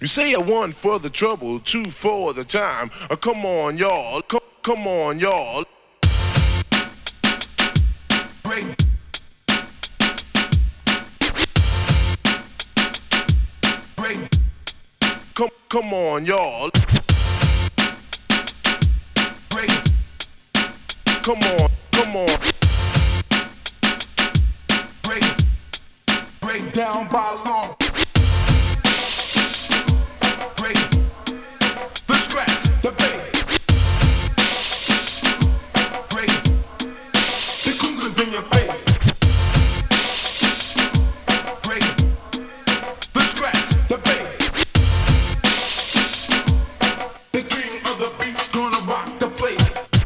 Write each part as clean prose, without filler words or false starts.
You say a one for the trouble, two for the time. Come on, y'all. Come on, y'all. Break. Break. Come on, y'all. Break. Come on, come on. Break down by law. Break the scratch, the bass. Break the cougars in your face. Break the scratch, the bass. The king of the beat's gonna rock the place.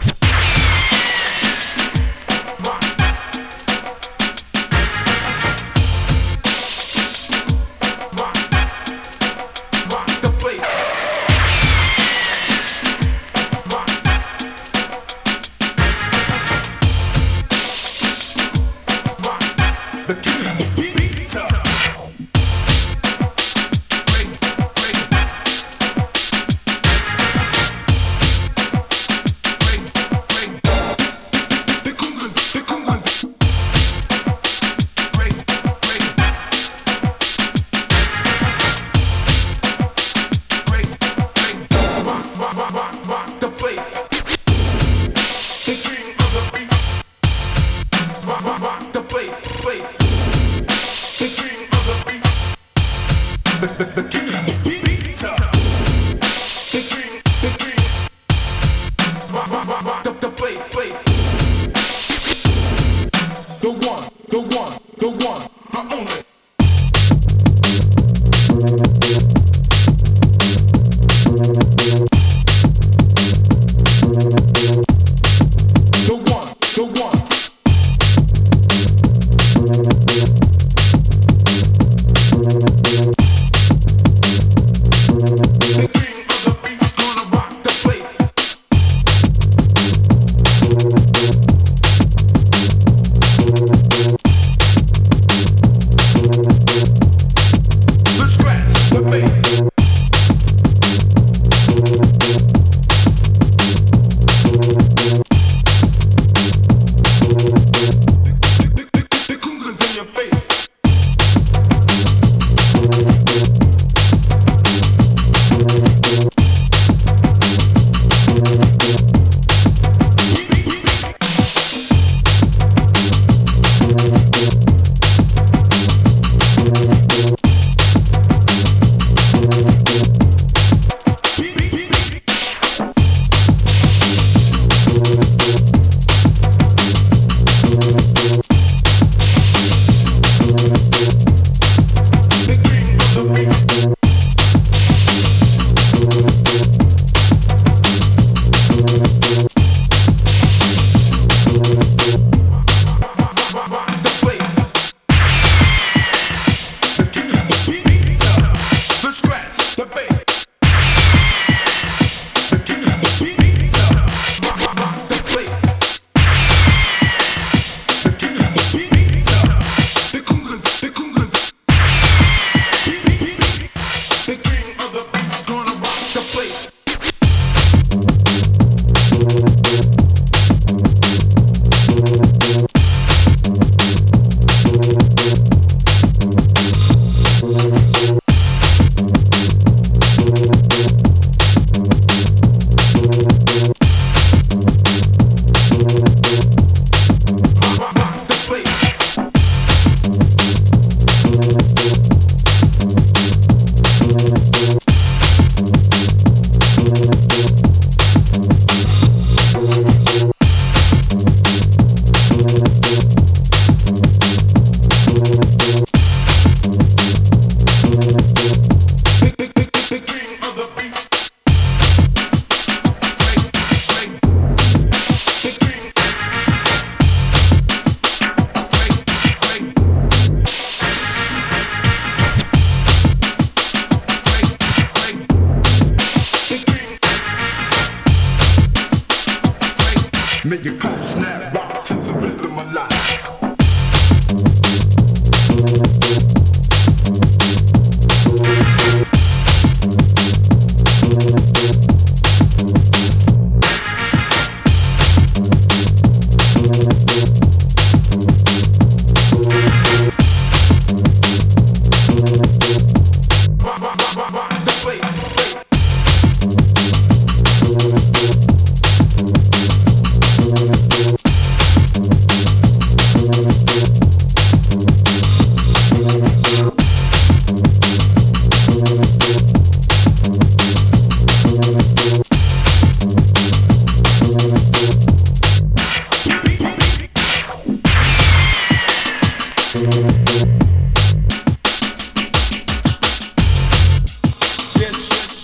Make it clap, snap, rock to the rhythm of life.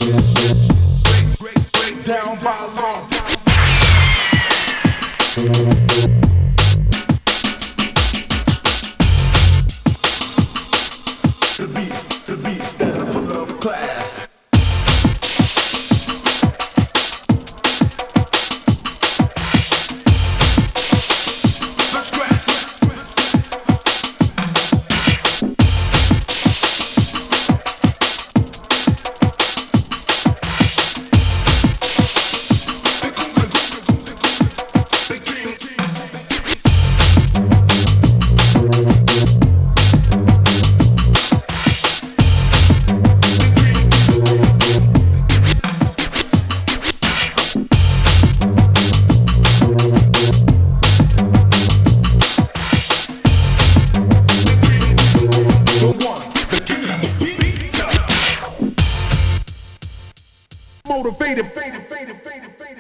Break down by law. The beats stand full of class.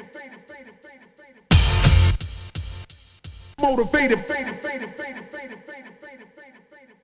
Motivated.